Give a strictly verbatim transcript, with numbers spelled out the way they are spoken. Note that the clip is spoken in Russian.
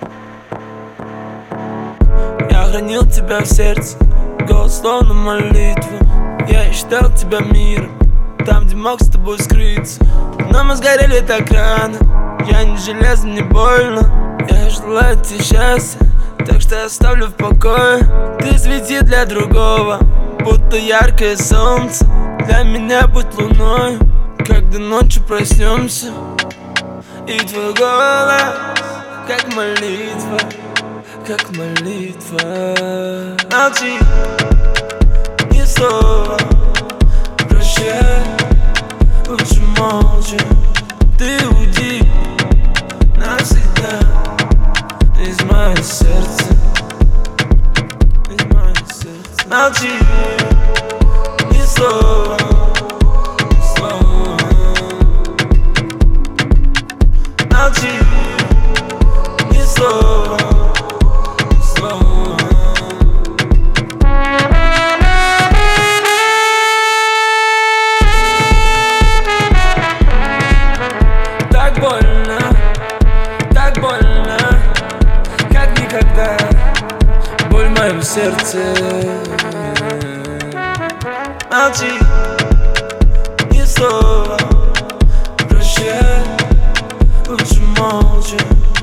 Я хранил тебя в сердце, голос словно молитва. Я считал тебя миром, там, где мог с тобой скрыться. Но мы сгорели так рано, я не железно, не больно. Я желаю тебе счастья, так что оставлю в покое. Ты свети для другого, будто яркое солнце. Для меня будь луной, когда ночью проснемся. И твой голос, как молитва, как молитва. Молчи, ни слова, прощай, лучше молча. Ты уйди навсегда из моего сердца, из моего сердца. Молчи, ни слова, ни слова. Молчи, ни слова, ни слова. Так больно, так больно, как никогда. Боль в моем сердце. Молчи, ни слова, прощай, лучше молча.